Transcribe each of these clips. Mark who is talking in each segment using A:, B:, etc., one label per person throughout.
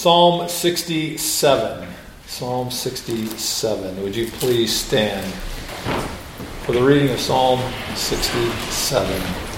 A: Psalm 67. Psalm 67. Would you please stand for the reading of Psalm 67.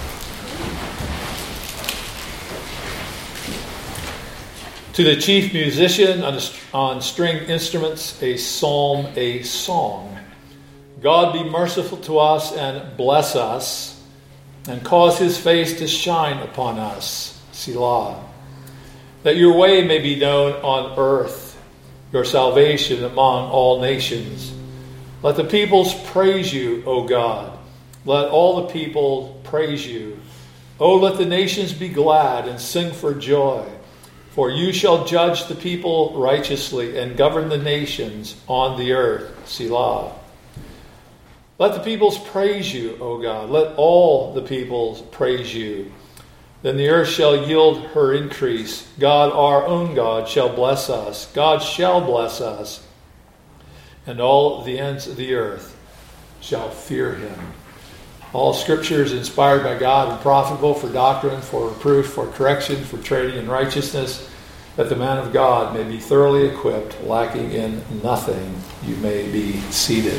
A: To the chief musician on stringed instruments, a psalm, a song. God be merciful to us and bless us, and cause his face to shine upon us. Selah. That your way may be known on earth, your salvation among all nations. Let the peoples praise you, O God. Let all the people praise you. O let the nations be glad and sing for joy. For you shall judge the people righteously and govern the nations on the earth. Selah. Let the peoples praise you, O God. Let all the peoples praise you. Then the earth shall yield her increase. God, our own God, shall bless us. God shall bless us. And all the ends of the earth shall fear him. All Scripture is inspired by God and profitable for doctrine, for reproof, for correction, for training in righteousness, that the man of God may be thoroughly equipped, lacking in nothing. You may be seated.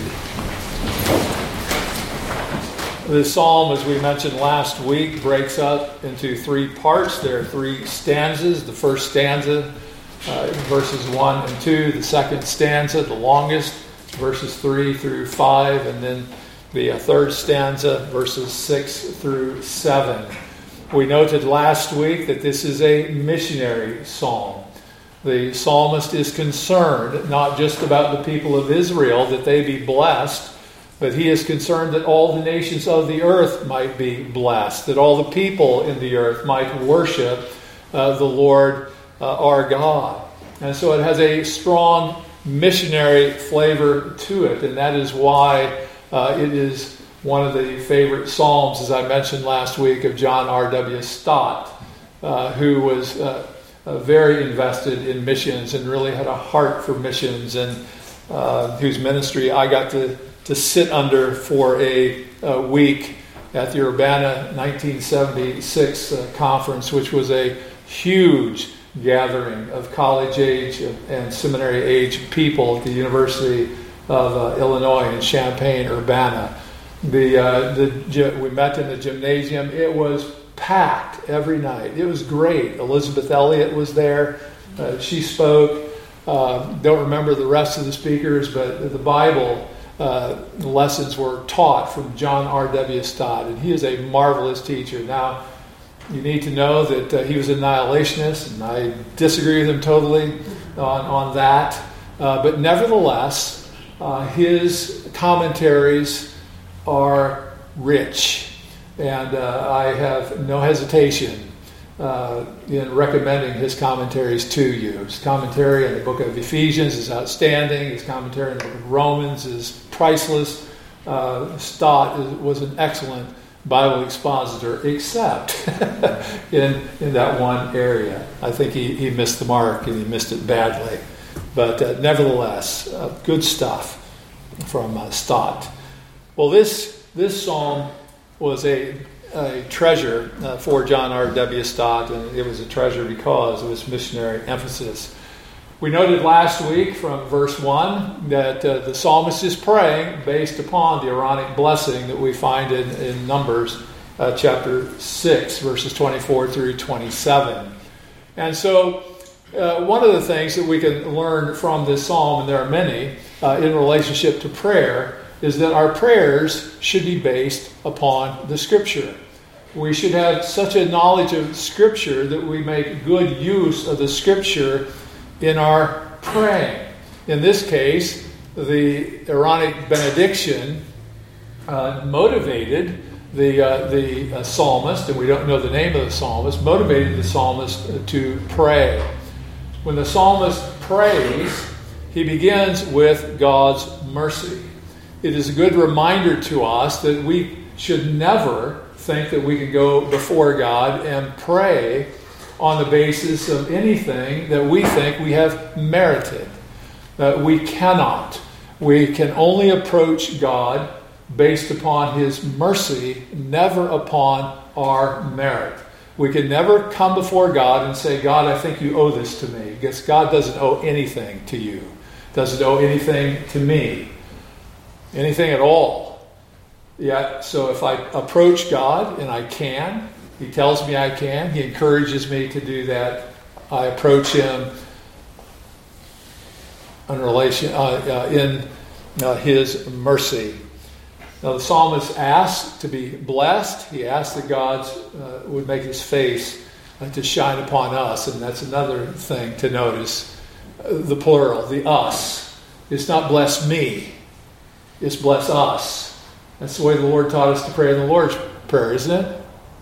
A: This psalm, as we mentioned last week, breaks up into three parts. There are three stanzas. The first stanza, verses 1 and 2. The second stanza, the longest, verses 3 through 5. And then the third stanza, verses 6 through 7. We noted last week that this is a missionary psalm. The psalmist is concerned not just about the people of Israel, that they be blessed, but he is concerned that all the nations of the earth might be blessed, that all the people in the earth might worship the Lord our God. And so it has a strong missionary flavor to it, and that is why it is one of the favorite psalms, as I mentioned last week, of John R.W. Stott, who was very invested in missions and really had a heart for missions, and whose ministry I got to sit under for a week at the Urbana 1976 conference, which was a huge gathering of college-age and seminary-age people at the University of Illinois in Champaign-Urbana. We met in the gymnasium. It was packed every night. It was great. Elizabeth Elliot was there. She spoke. Don't remember the rest of the speakers, but the Bible lessons were taught from John R.W. Stott, and he is a marvelous teacher. Now, you need to know that he was a annihilationist, and I disagree with him totally on that. But nevertheless, his commentaries are rich, and I have no hesitation in recommending his commentaries to you. His commentary on the book of Ephesians is outstanding. His commentary on the book of Romans is priceless. Stott was an excellent Bible expositor, except in that one area. I think he missed the mark, and he missed it badly. But nevertheless, good stuff from Stott. Well, this psalm was a treasure for John R.W. Stott, and it was a treasure because of its missionary emphasis. We noted last week from verse 1 that the psalmist is praying based upon the Aaronic blessing that we find in Numbers chapter 6, verses 24 through 27. And so one of the things that we can learn from this psalm, and there are many, in relationship to prayer, is that our prayers should be based upon the Scripture. We should have such a knowledge of Scripture that we make good use of the Scripture in our praying. In this case, the Aaronic benediction motivated the psalmist, and we don't know the name of the psalmist, motivated the psalmist to pray. When the psalmist prays, he begins with God's mercy. It is a good reminder to us that we should never think that we can go before God and pray on the basis of anything that we think we have merited. We cannot. We can only approach God based upon his mercy, never upon our merit. We can never come before God and say, God, I think you owe this to me. Because God doesn't owe anything to you. Doesn't owe anything to me. Anything at all. Yet, so if I approach God, and I can, He tells me I can, He encourages me to do that, I approach Him in relation in His mercy. Now the psalmist asked to be blessed. He asked that God would make His face to shine upon us, and that's another thing to notice. The plural, the us. It's not bless me. It's bless us. That's the way the Lord taught us to pray in the Lord's Prayer, isn't it?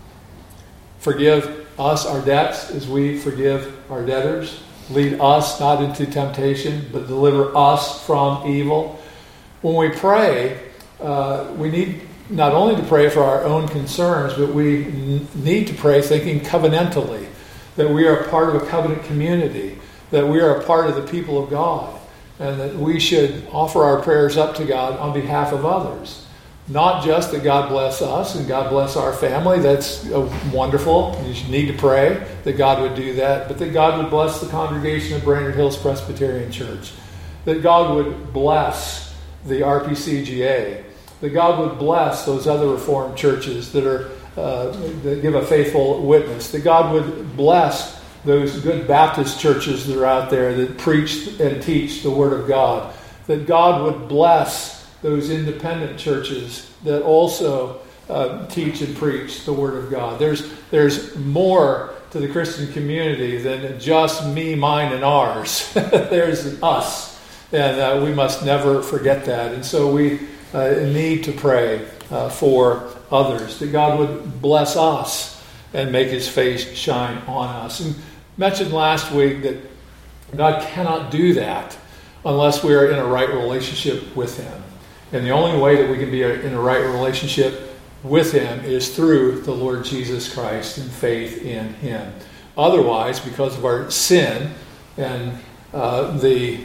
A: Forgive us our debts as we forgive our debtors. Lead us not into temptation, but deliver us from evil. When we pray, we need not only to pray for our own concerns, but we need to pray thinking covenantally, that we are part of a covenant community, that we are a part of the people of God, and that we should offer our prayers up to God on behalf of others. Not just that God bless us and God bless our family. That's wonderful. You need to pray that God would do that. But that God would bless the congregation of Brainerd Hills Presbyterian Church. That God would bless the RPCGA. That God would bless those other Reformed churches that give a faithful witness. That God would bless those good Baptist churches that are out there that preach and teach the Word of God. That God would bless those independent churches that also teach and preach the Word of God. There's more to the Christian community than just me, mine, and ours. There's us, and we must never forget that. And so we need to pray for others, that God would bless us and make His face shine on us. And mentioned last week that God cannot do that unless we are in a right relationship with Him. And the only way that we can be in a right relationship with Him is through the Lord Jesus Christ and faith in Him. Otherwise, because of our sin and the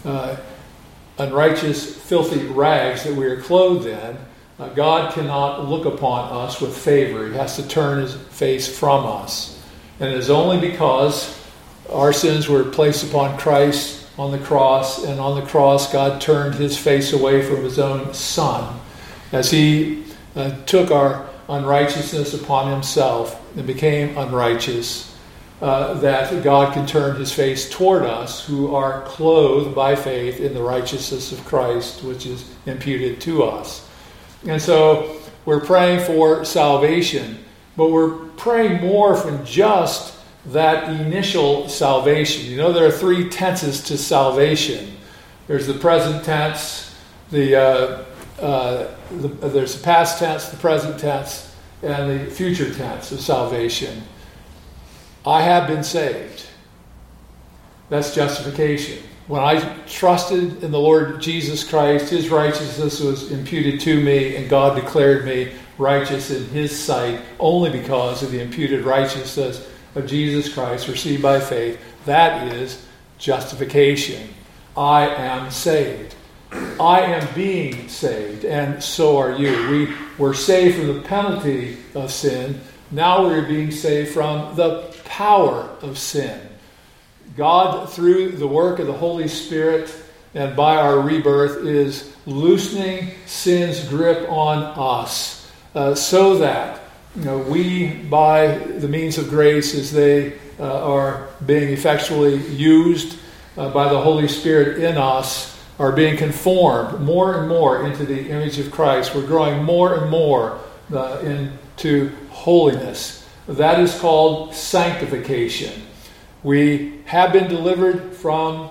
A: unrighteous, filthy rags that we are clothed in, God cannot look upon us with favor. He has to turn His face from us. And it is only because our sins were placed upon Christ on the cross, and on the cross God turned His face away from His own Son as He took our unrighteousness upon Himself and became unrighteous, that God can turn His face toward us who are clothed by faith in the righteousness of Christ, which is imputed to us. And so we're praying for salvation, but we're praying more from just that initial salvation. You know, there are three tenses to salvation. There's the present tense, there's the past tense, the present tense, and the future tense of salvation. I have been saved. That's justification. When I trusted in the Lord Jesus Christ, His righteousness was imputed to me, and God declared me righteous in His sight only because of the imputed righteousness of Jesus Christ received by faith. That is justification. I am saved. I am being saved, and so are you. We were saved from the penalty of sin. Now we're being saved from the power of sin. God, through the work of the Holy Spirit and by our rebirth, is loosening sin's grip on us so that we, by the means of grace, as they are being effectually used by the Holy Spirit in us, are being conformed more and more into the image of Christ. We're growing more and more into holiness. That is called sanctification. We have been delivered from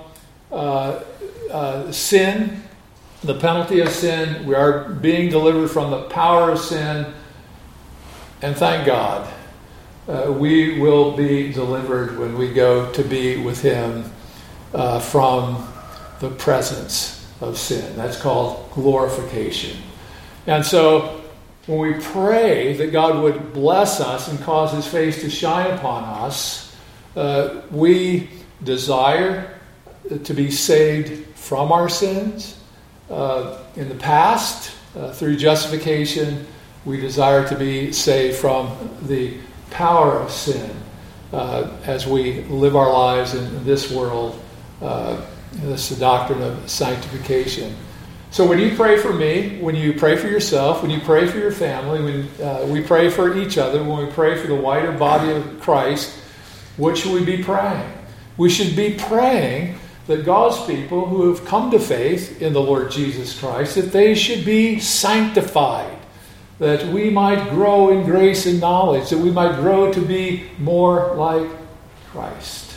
A: sin, the penalty of sin. We are being delivered from the power of sin. And thank God, we will be delivered when we go to be with Him from the presence of sin. That's called glorification. And so when we pray that God would bless us and cause His face to shine upon us, we desire to be saved from our sins. In the past, through justification, we desire to be saved from the power of sin as we live our lives in this world. This is the doctrine of sanctification. So when you pray for me, when you pray for yourself, when you pray for your family, when we pray for each other, when we pray for the wider body of Christ, what should we be praying? We should be praying that God's people who have come to faith in the Lord Jesus Christ, that they should be sanctified, that we might grow in grace and knowledge, that we might grow to be more like Christ.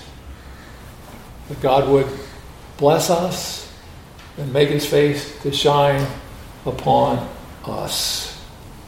A: That God would bless us and make his face to shine upon us.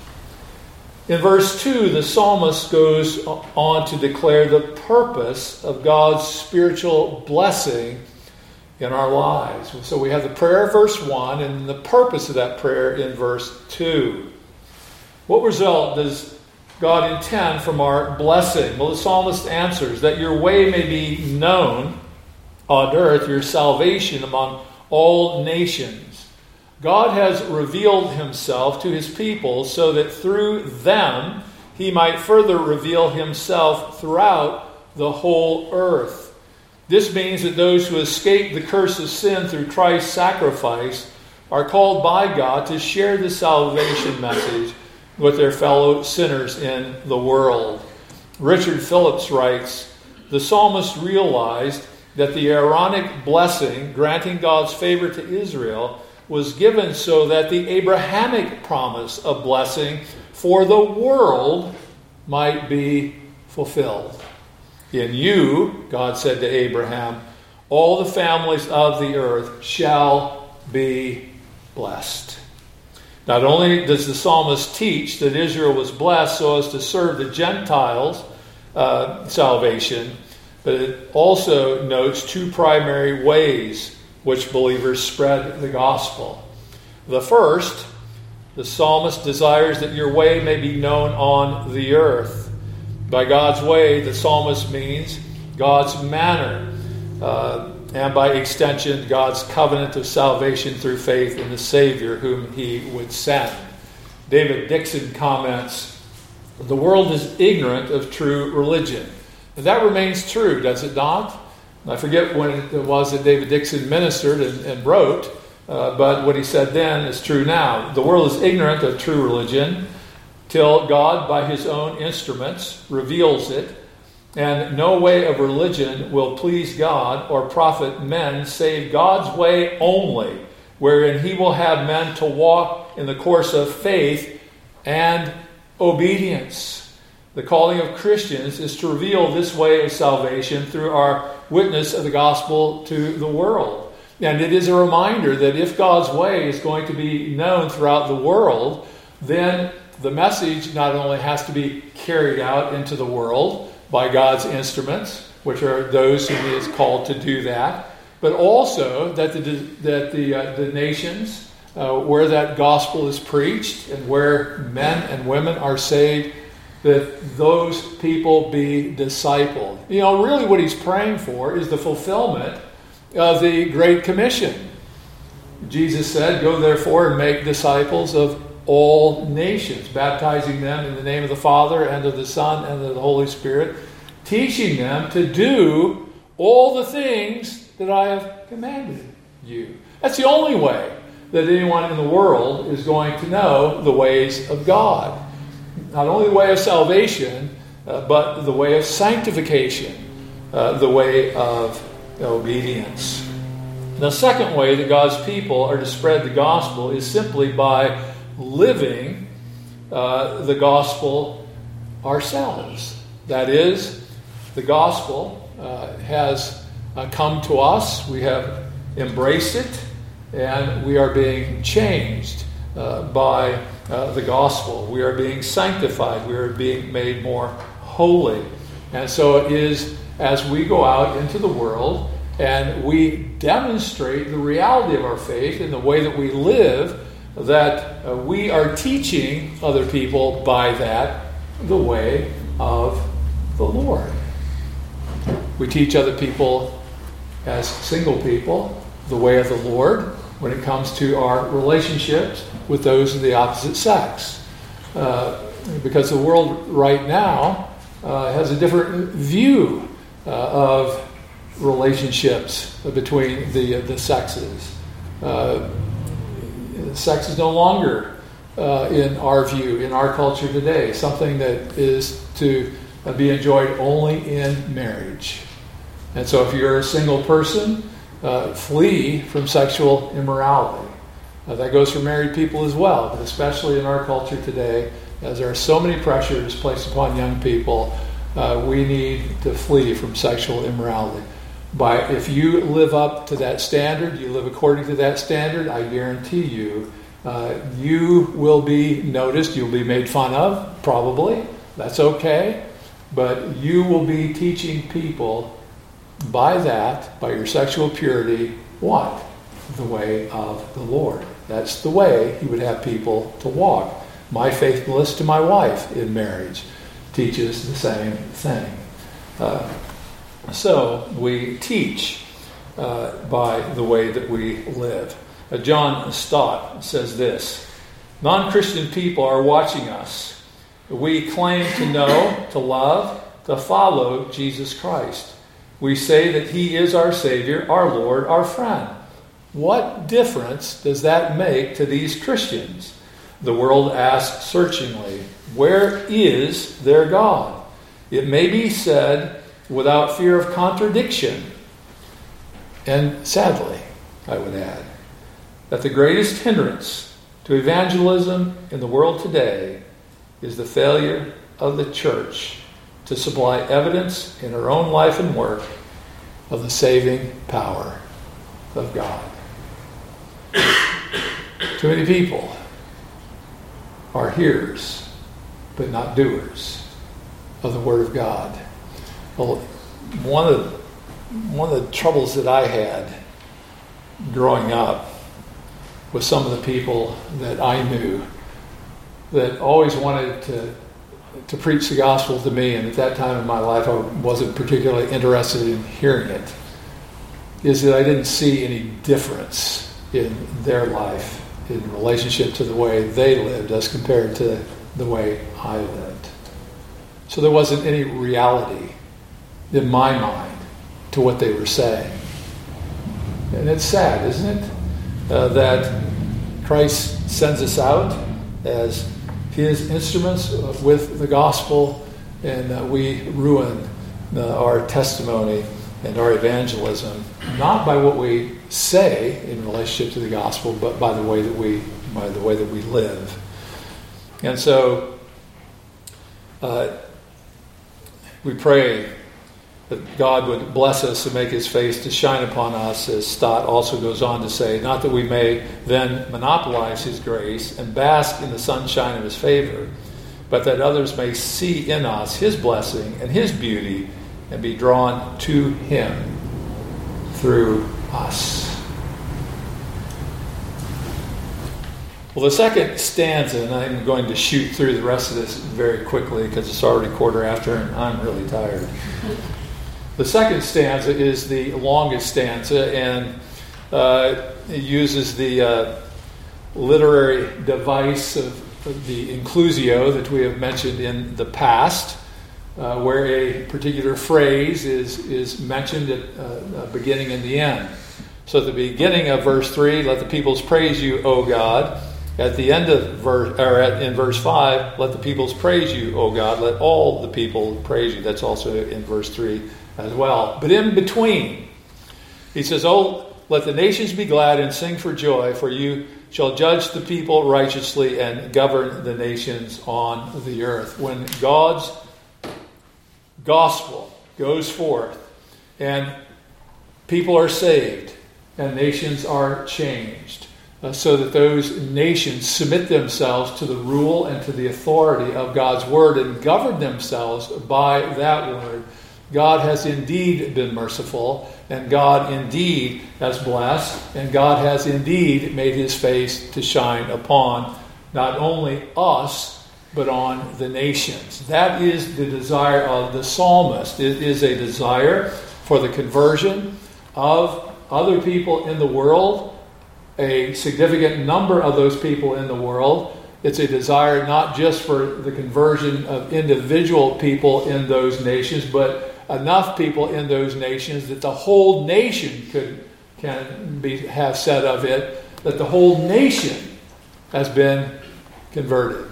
A: In verse 2, the psalmist goes on to declare the purpose of God's spiritual blessing in our lives. So we have the prayer of verse 1 and the purpose of that prayer in verse 2. What result does God intend from our blessing? Well, the psalmist answers that your way may be known on earth, your salvation among all nations. God has revealed himself to his people so that through them he might further reveal himself throughout the whole earth. This means that those who escape the curse of sin through Christ's sacrifice are called by God to share the salvation message with their fellow sinners in the world. Richard Phillips writes, the psalmist realized that the Aaronic blessing granting God's favor to Israel was given so that the Abrahamic promise of blessing for the world might be fulfilled. In you, God said to Abraham, all the families of the earth shall be blessed. Not only does the psalmist teach that Israel was blessed so as to serve the Gentiles' salvation, but it also notes two primary ways which believers spread the gospel. The first, the psalmist desires that your way may be known on the earth. By God's way, the psalmist means God's manner, and by extension, God's covenant of salvation through faith in the Savior whom he would send. David Dixon comments, the world is ignorant of true religion. And that remains true, does it not? I forget when it was that David Dixon ministered and wrote, but what he said then is true now. The world is ignorant of true religion till God, by his own instruments, reveals it, and no way of religion will please God or profit men save God's way only, wherein he will have men to walk in the course of faith and obedience. The calling of Christians is to reveal this way of salvation through our witness of the gospel to the world. And it is a reminder that if God's way is going to be known throughout the world, then the message not only has to be carried out into the world by God's instruments, which are those who he is called to do that, but also that the nations where that gospel is preached and where men and women are saved, that those people be discipled. You know, really what he's praying for is the fulfillment of the Great Commission. Jesus said, go therefore and make disciples of all nations, baptizing them in the name of the Father and of the Son and of the Holy Spirit, teaching them to do all the things that I have commanded you. That's the only way that anyone in the world is going to know the ways of God. Not only the way of salvation, but the way of sanctification, the way of obedience. The second way that God's people are to spread the gospel is simply by living the gospel ourselves. That is, the gospel has come to us, we have embraced it, and we are being changed by the gospel. We are being sanctified. We are being made more holy. And so it is as we go out into the world and we demonstrate the reality of our faith in the way that we live, that we are teaching other people by that the way of the Lord. We teach other people as single people the way of the Lord when it comes to our relationships with those of the opposite sex. Because the world right now has a different view of relationships between the sexes. Sex is no longer, in our view, in our culture today, something that is to be enjoyed only in marriage. And so if you're a single person, flee from sexual immorality. That goes for married people as well, but especially in our culture today, as there are so many pressures placed upon young people, we need to flee from sexual immorality. If you live up to that standard, you live according to that standard, I guarantee you, you will be noticed, you'll be made fun of, probably. That's okay. But you will be teaching people by your sexual purity, what? The way of the Lord. That's the way He would have people to walk. My faithfulness to my wife in marriage teaches the same thing. So we teach by the way that we live. John Stott says this: non-Christian people are watching us. We claim to know, to love, to follow Jesus Christ. We say that He is our Savior, our Lord, our friend. What difference does that make to these Christians? The world asks searchingly, where is their God? It may be said without fear of contradiction. And sadly, I would add, that the greatest hindrance to evangelism in the world today is the failure of the church to supply evidence in her own life and work of the saving power of God. Too many people are hearers, but not doers of the Word of God. Well, one of the troubles that I had growing up with some of the people that I knew that always wanted to preach the gospel to me, and at that time in my life I wasn't particularly interested in hearing it, is that I didn't see any difference in their life in relationship to the way they lived as compared to the way I lived. So there wasn't any reality in my mind to what they were saying. And it's sad, isn't it? That Christ sends us out as His instruments with the gospel, and we ruin our testimony and our evangelism, not by what we say in relationship to the gospel, but by the way that we live. And so we pray that God would bless us and make His face to shine upon us, as Stott also goes on to say, not that we may then monopolize His grace and bask in the sunshine of His favor, but that others may see in us His blessing and His beauty and be drawn to Him through us. Well, the second stanza, and I'm going to shoot through the rest of this very quickly because it's already 1:15 and I'm really tired. The second stanza is the longest stanza, and it uses the literary device of the inclusio that we have mentioned in the past, where a particular phrase is mentioned at the beginning and the end. So at the beginning of verse 3, let the peoples praise you, O God. At the end of in verse 5, let the peoples praise you, O God. Let all the people praise you. That's also in verse 3 as well. But in between, he says, oh, let the nations be glad and sing for joy, for you shall judge the people righteously and govern the nations on the earth. When God's gospel goes forth and people are saved and nations are changed, so that those nations submit themselves to the rule and to the authority of God's word and govern themselves by that word, God has indeed been merciful, and God indeed has blessed, and God has indeed made His face to shine upon not only us, but on the nations. That is the desire of the psalmist. It is a desire for the conversion of other people in the world, a significant number of those people in the world, It's a desire not just for the conversion of individual people in those nations, but enough people in those nations that the whole nation have said of it that the whole nation has been converted.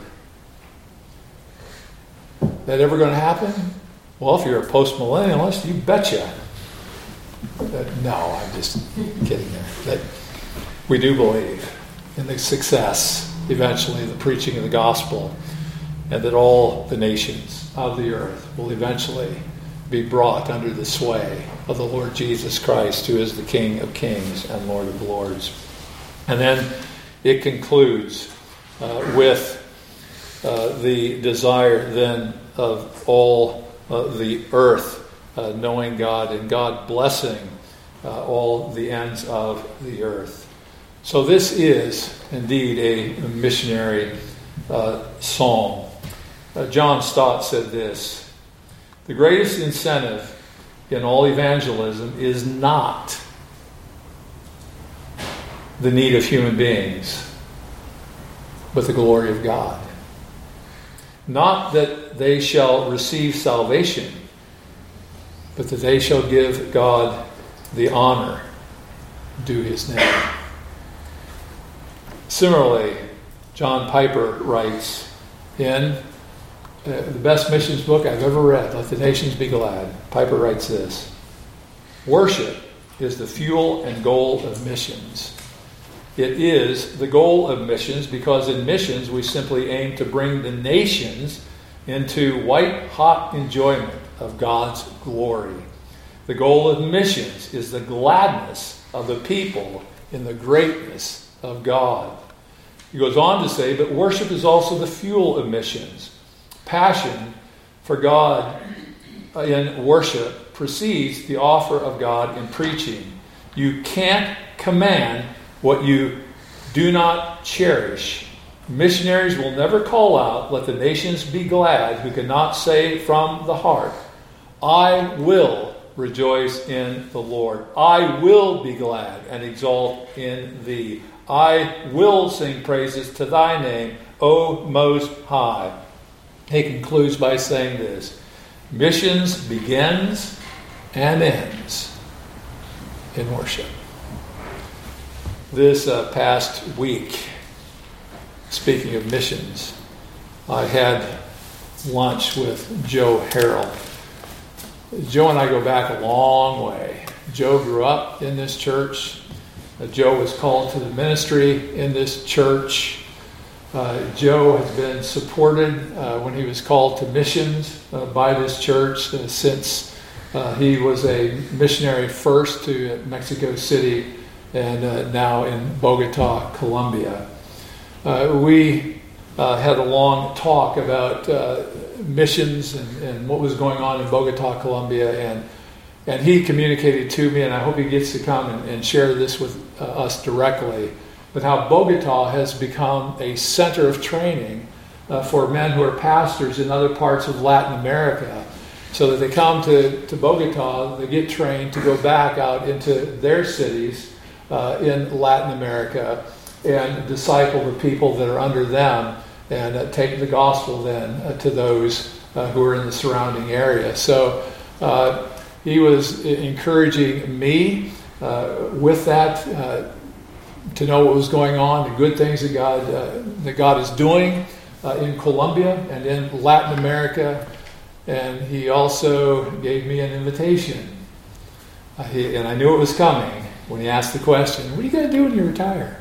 A: That ever going to happen? Well, if you're a post-millennialist, you betcha. No, I'm just kidding there. That we do believe in the success, eventually, of the preaching of the gospel, and that all the nations of the earth will eventually be brought under the sway of the Lord Jesus Christ, who is the King of kings and Lord of lords. And then it concludes with the desire then of all the earth knowing God and God blessing all the ends of the earth. So this is indeed a missionary psalm. John Stott said this: the greatest incentive in all evangelism is not the need of human beings, but the glory of God. Not that they shall receive salvation, but that they shall give God the honor due his name. Similarly, John Piper writes in the best missions book I've ever read, Let the Nations Be Glad. Piper writes this: worship is the fuel and goal of missions. It is the goal of missions because in missions we simply aim to bring the nations into white-hot enjoyment of God's glory. The goal of missions is the gladness of the people in the greatness of God. He goes on to say, but worship is also the fuel of missions. Passion for God in worship precedes the offer of God in preaching. You can't command what you do not cherish. Missionaries will never call out, let the nations be glad, who cannot say from the heart, I will rejoice in the Lord. I will be glad and exult in thee. I will sing praises to thy name, O Most High. He concludes by saying this: missions begins and ends in worship. This past week, speaking of missions, I had lunch with Joe Harrell. Joe and I go back a long way. Joe grew up in this church. Joe was called to the ministry in this church. Joe has been supported when he was called to missions by this church since he was a missionary first to Mexico City and now in Bogota, Colombia. We had a long talk about missions and what was going on in Bogota, Colombia, and he communicated to me, and I hope he gets to come and share this with us directly, but how Bogota has become a center of training for men who are pastors in other parts of Latin America, so that they come to Bogota, they get trained to go back out into their cities in Latin America and disciple the people that are under them and take the gospel then to those who are in the surrounding area. So he was encouraging me with that, to know what was going on, the good things that God is doing in Colombia and in Latin America. And he also gave me an invitation. And I knew it was coming when he asked the question, what are you going to do when you retire?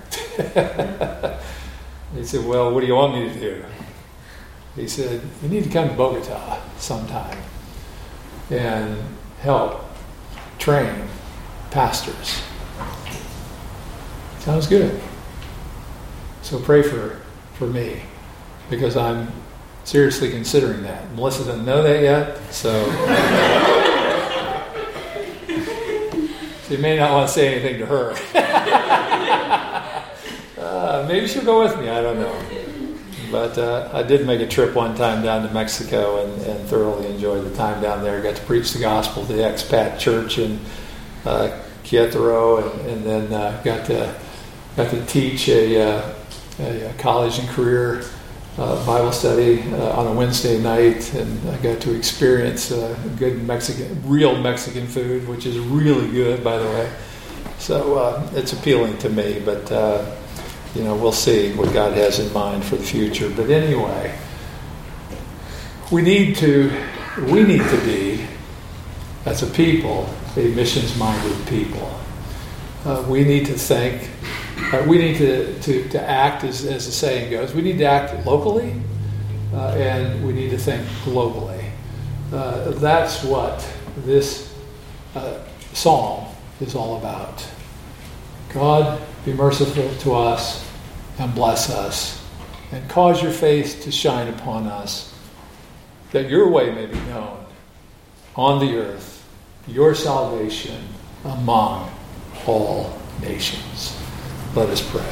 A: He said, well, what do you want me to do? He said, you need to come to Bogota sometime and help train pastors. Sounds good. So pray for me, because I'm seriously considering that. Melissa doesn't know that yet, so you may not want to say anything to her. Maybe she'll go with me, I don't know. But I did make a trip one time down to Mexico and thoroughly enjoyed the time down there. Got to preach the gospel to the expat church in Querétaro, and then got to teach a college and career Bible study on a Wednesday night, and I got to experience good real Mexican food, which is really good, by the way. So it's appealing to me, but we'll see what God has in mind for the future. But anyway, we need to be, as a people, a missions-minded people. We need to think. We need to act, as the saying goes. We need to act locally, and we need to think globally. That's what this psalm is all about. God, be merciful to us and bless us, and cause your face to shine upon us, that your way may be known on the earth, your salvation among all nations. Let us pray.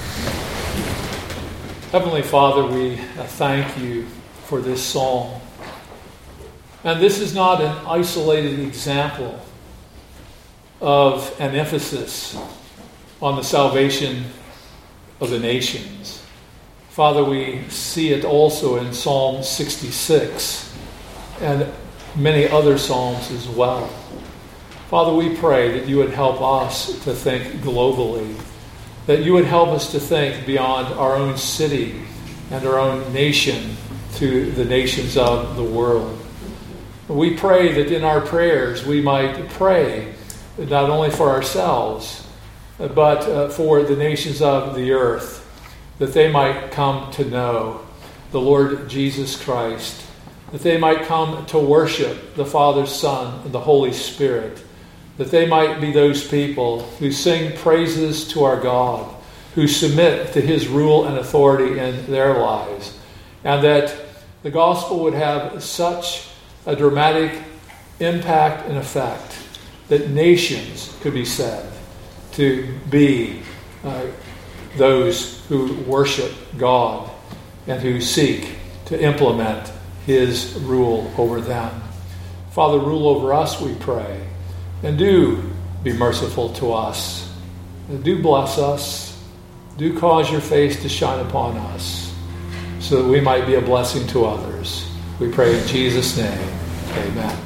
A: Heavenly Father, we thank you for this psalm. And this is not an isolated example of an emphasis on the salvation of the nations. Father, we see it also in Psalm 66 and many other psalms as well. Father, we pray that you would help us to think globally, that you would help us to think beyond our own city and our own nation to the nations of the world. We pray that in our prayers we might pray not only for ourselves, but for the nations of the earth, that they might come to know the Lord Jesus Christ, that they might come to worship the Father, Son, and the Holy Spirit, that they might be those people who sing praises to our God, who submit to his rule and authority in their lives, and that the gospel would have such a dramatic impact and effect that nations could be said to be those who worship God and who seek to implement his rule over them. Father, rule over us, we pray. And do be merciful to us. And do bless us. Do cause your face to shine upon us, so that we might be a blessing to others. We pray in Jesus' name. Amen.